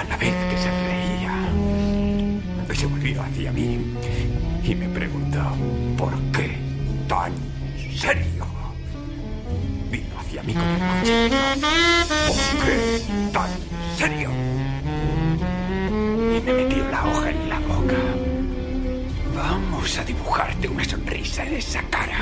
cada vez que se reía. Se volvió hacia mí y me preguntó: ¿por qué tan serio? Vino hacia mí con el cuchillo. ¿Por qué tan serio? Y me metió la hoja en la boca. Vamos a dibujarte una sonrisa en esa cara.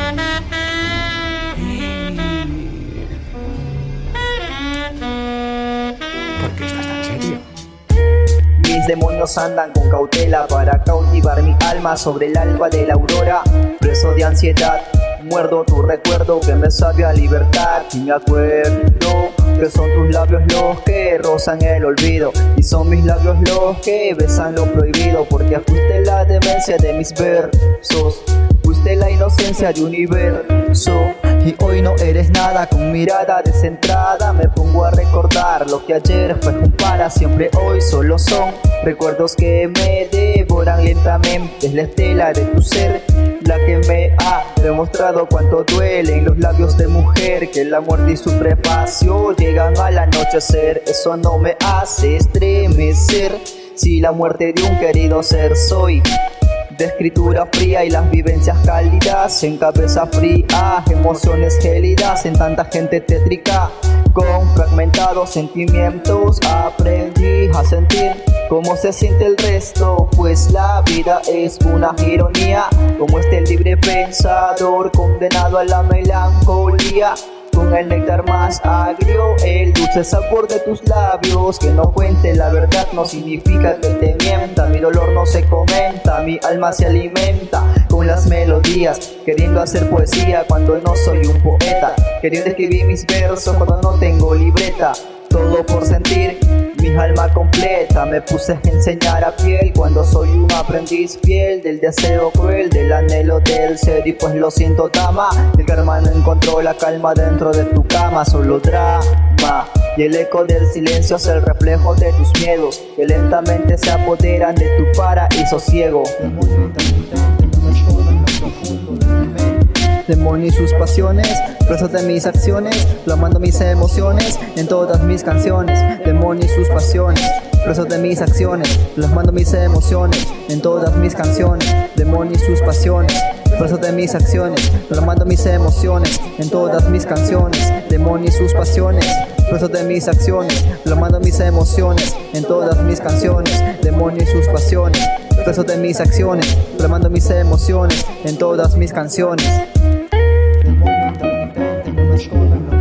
¿Por qué estás tan serio? Mis demonios andan con cautela para cautivar mi alma sobre el alba de la aurora. Preso de ansiedad, muerdo tu recuerdo que me sabe a libertad. Y me acuerdo que son tus labios los que rozan el olvido, y son mis labios los que besan lo prohibido. Porque fuiste la demencia de mis versos, fuiste la inocencia de universo. Y hoy no eres nada, con mirada descentrada me pongo a recordar lo que ayer fue un para siempre. Hoy solo son recuerdos que me devoran lentamente. Es la estela de tu ser la que me ha demostrado cuánto duelen los labios de mujer, que la muerte y su prefacio llegan al anochecer. Eso no me hace estremecer, si la muerte de un querido ser soy de escritura fría y las vivencias cálidas en cabeza fría, emociones gélidas en tanta gente tétrica con fragmentados sentimientos. Aprendí a sentir cómo se siente el resto, pues la vida es una ironía, como el libre pensador condenado a la melancolía. Con el néctar más agrio, el dulce sabor de tus labios. Que no cuente la verdad no significa que te mienta. Mi dolor no se comenta, mi alma se alimenta con las melodías, queriendo hacer poesía cuando no soy un poeta, queriendo escribir mis versos cuando no tengo libreta. Todo por sentir mi alma completa, me puse a enseñar a piel cuando soy un aprendiz fiel del deseo cruel, del anhelo del ser. Y pues lo siento, dama, el karma no encontró la calma dentro de tu cama, solo drama. Y el eco del silencio es el reflejo de tus miedos, que lentamente se apoderan de tu paraíso ciego. Demonio y sus pasiones, presos de mis acciones, plasmando mis emociones en todas mis canciones. Demonio y sus pasiones, presos de mis acciones, plasmando mis emociones en todas mis canciones. Demonio y sus pasiones, presos de mis acciones, plasmando mis emociones en todas mis canciones. Demonio y sus pasiones, presos de mis acciones, plasmando mis emociones en todas mis canciones. Demonio y sus pasiones, presos de mis acciones, plasmando mis emociones en todas mis canciones.